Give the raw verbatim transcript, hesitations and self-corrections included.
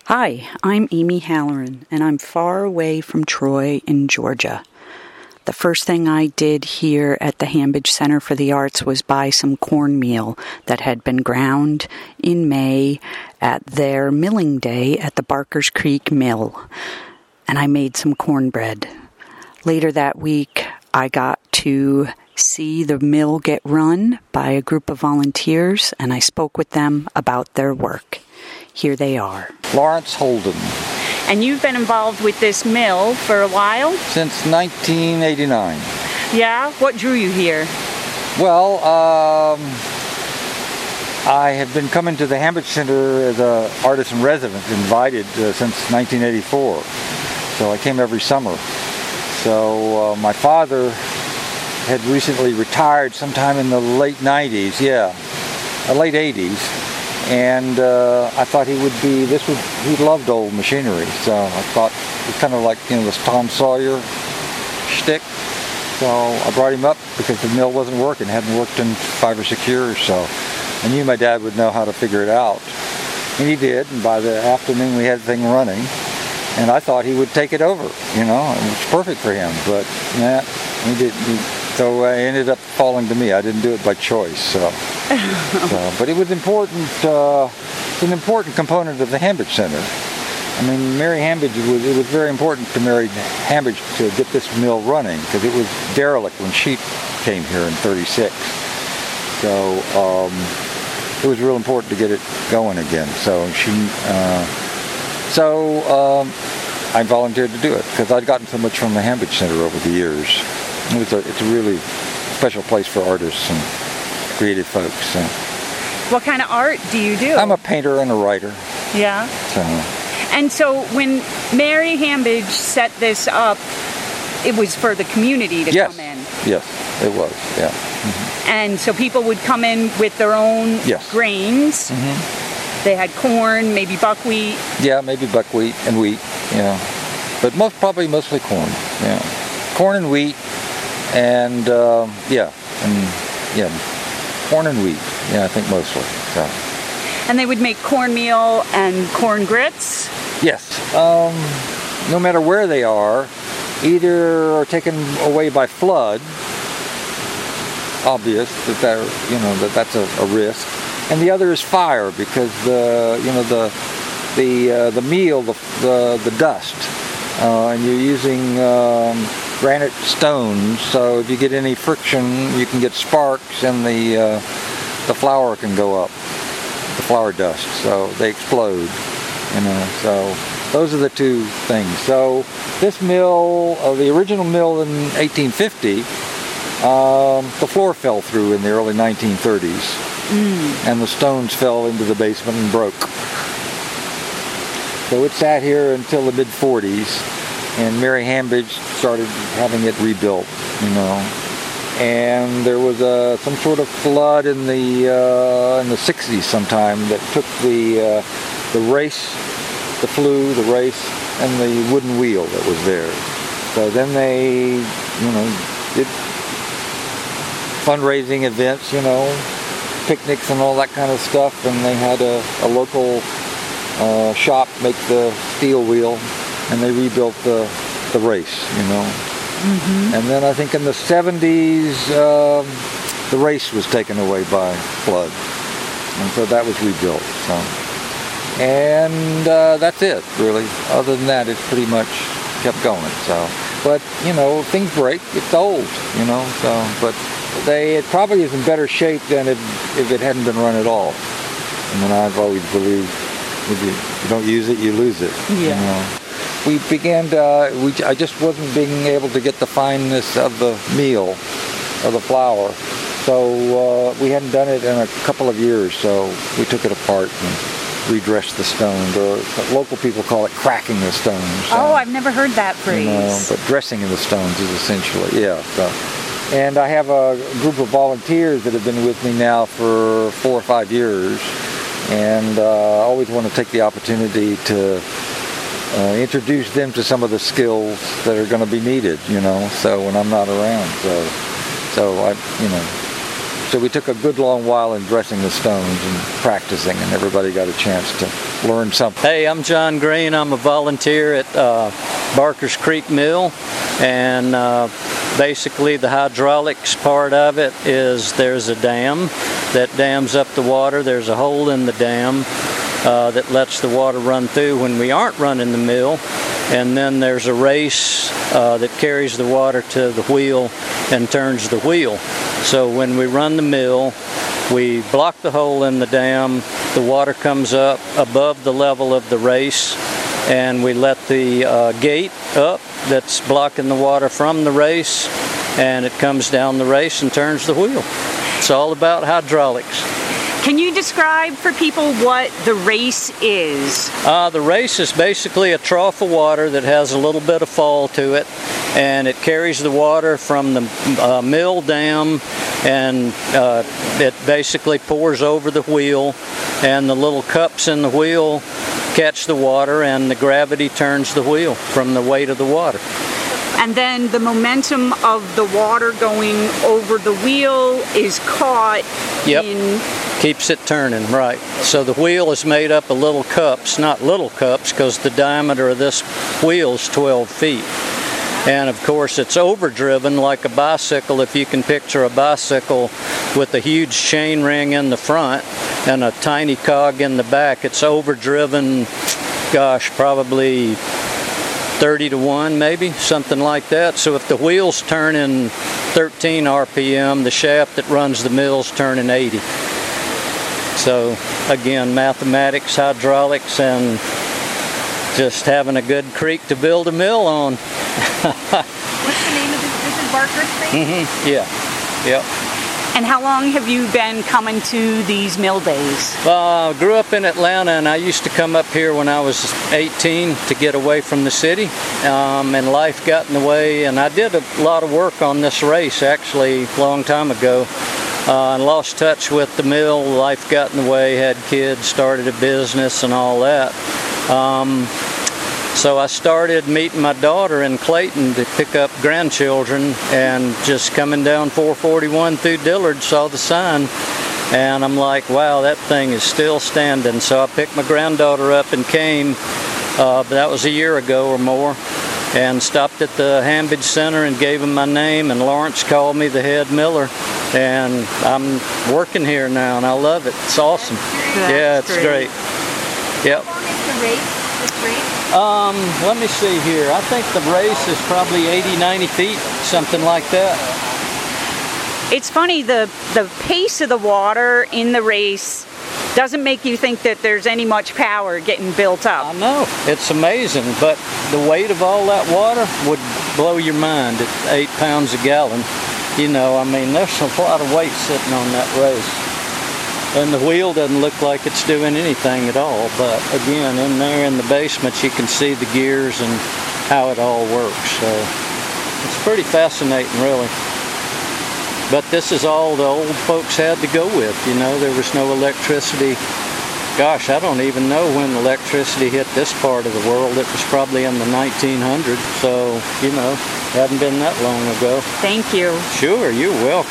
Hi, I'm Amy Halloran, and I'm far away from Troy in Georgia. The first thing I did here at the Hambidge Center for the Arts was buy some cornmeal that had been ground in May at their milling day at the Barkers Creek Mill, and I made some cornbread. Later that week, I got to see the mill get run by a group of volunteers, and I spoke with them about their work. Here they are. Lawrence Holden. And you've been involved with this mill for a while? Since nineteen eighty-nine. Yeah? What drew you here? Well, um, I have been coming to the Hambidge Center as an artist in residence, invited uh, since nineteen eighty-four. So I came every summer. So uh, my father had recently retired sometime in the late nineties, yeah, uh, late eighties. And uh, I thought he would be, this would, he loved old machinery, so I thought it's kind of like, you know, this Tom Sawyer shtick. So I brought him up because the mill wasn't working, hadn't worked in five or six years, so I knew my dad would know how to figure it out. And he did, and by the afternoon we had the thing running, and I thought he would take it over, you know, and it was perfect for him, but nah, he didn't. He, So I ended up falling to me. I didn't do it by choice. So, so but it was important. Uh, it's an important component of the Hambidge Center. I mean, Mary Hambidge was. It was very important to Mary Hambidge to get this mill running because it was derelict when she came here in thirty-six. So um, it was real important to get it going again. So she. Uh, so um, I volunteered to do it because I'd gotten so much from the Hambidge Center over the years. It's a, it's a really special place for artists and creative folks. So. What kind of art do you do? I'm a painter and a writer. Yeah. So. And so when Mary Hambidge set this up, it was for the community to yes. come in? Yes, it was, yeah. Mm-hmm. And so people would come in with their own yes. grains. Mm-hmm. They had corn, maybe buckwheat. Yeah, maybe buckwheat and wheat, yeah. But most probably mostly corn, yeah. Corn and wheat. And uh, yeah, and yeah, corn and wheat. Yeah, I think mostly. So. And they would make cornmeal and corn grits. Yes. Um, no matter where they are, either are taken away by flood. Obvious that they're, you know, that that's a, a risk, and the other is fire because the, you know, the the uh, the meal, the the, the dust, uh, and you're using. Um, granite stones, so if you get any friction, you can get sparks, and the uh, the flour can go up, the flour dust, so they explode, you know. So those are the two things. So this mill, uh, the original mill in eighteen fifty, um, the floor fell through in the early nineteen thirties, mm. and the stones fell into the basement and broke. So it sat here until the mid forties. And Mary Hambidge started having it rebuilt, you know. And there was a, some sort of flood in the uh, in the sixties sometime that took the uh, the race, the flue, the race, and the wooden wheel that was there. So then they, you know, did fundraising events, you know, picnics and all that kind of stuff. And they had a, a local uh, shop make the steel wheel. And they rebuilt the the race, you know. Mm-hmm. And then I think in the seventies, um, the race was taken away by flood, and so that was rebuilt. So, and uh, that's it, really. Other than that, it's pretty much kept going. So, but you know, things break. It's old, you know. So, but they it probably is in better shape than it, if it hadn't been run at all. I mean, I've always believed if you, you don't use it, you lose it. Yeah. You know? We began to, uh, we, I just wasn't being able to get the fineness of the meal, of the flour. So uh, we hadn't done it in a couple of years, so we took it apart and redressed the stones, or local people call it cracking the stones. So, oh, I've never heard that phrase. You know, but dressing in the stones is essentially, yeah. So. And I have a group of volunteers that have been with me now for four or five years, and uh, I always want to take the opportunity to Uh, introduce them to some of the skills that are going to be needed, you know, so when I'm not around. So, so I, you know, So we took a good long while in dressing the stones and practicing, and everybody got a chance to learn something. Hey, I'm John Green. I'm a volunteer at uh, Barker's Creek Mill, and uh, basically the hydraulics part of it is there's a dam that dams up the water. There's a hole in the dam uh, that lets the water run through when we aren't running the mill, and then there's a race uh, that carries the water to the wheel and turns the wheel. So when we run the mill, we block the hole in the dam, the water comes up above the level of the race, and we let the uh, gate up that's blocking the water from the race, and it comes down the race and turns the wheel. It's all about hydraulics. Can you describe for people what the race is? Uh, the race is basically a trough of water that has a little bit of fall to it, and it carries the water from the uh, mill dam, and uh, it basically pours over the wheel, and the little cups in the wheel catch the water, and the gravity turns the wheel from the weight of the water. And then the momentum of the water going over the wheel is caught yep. in... Keeps it turning, right. So the wheel is made up of little cups, not little cups, because the diameter of this wheel is twelve feet. And of course it's overdriven like a bicycle. If you can picture a bicycle with a huge chain ring in the front and a tiny cog in the back, it's overdriven, gosh, probably thirty to one maybe, something like that. So if the wheel's turning thirteen R P M, the shaft that runs the mill's turning eighty. So again, mathematics, hydraulics, and just having a good creek to build a mill on. What's the name of this? This is Barker's Creek? Mm-hmm. Yeah. Yep. And how long have you been coming to these mill days? I uh, grew up in Atlanta, and I used to come up here when I was eighteen to get away from the city, um, and life got in the way, and I did a lot of work on this race actually a long time ago. Uh, and lost touch with the mill, life got in the way, had kids, started a business and all that. Um, so I started meeting my daughter in Clayton to pick up grandchildren, and just coming down four forty-one through Dillard, saw the sign, and I'm like, wow, that thing is still standing. So I picked my granddaughter up and came, uh, but that was a year ago or more, and stopped at the Hambidge Center and gave him my name, and Lawrence called me the head miller. And I'm working here now, and I love it. It's awesome. That's yeah, it's great. great. Yep. How long is the race? This race? Um, let me see here. I think the race is probably eighty, ninety feet, something like that. It's funny, the, the pace of the water in the race doesn't make you think that there's any much power getting built up. I know. It's amazing, but the weight of all that water would blow your mind at eight pounds a gallon. You know, I mean, there's a lot of weight sitting on that race. And the wheel doesn't look like it's doing anything at all, but again, in there in the basement you can see the gears and how it all works. So it's pretty fascinating, really. But this is all the old folks had to go with, you know. There was no electricity. Gosh, I don't even know when electricity hit this part of the world. It was probably in the nineteen hundreds, so, you know, hadn't been that long ago. Thank you. Sure, you're welcome.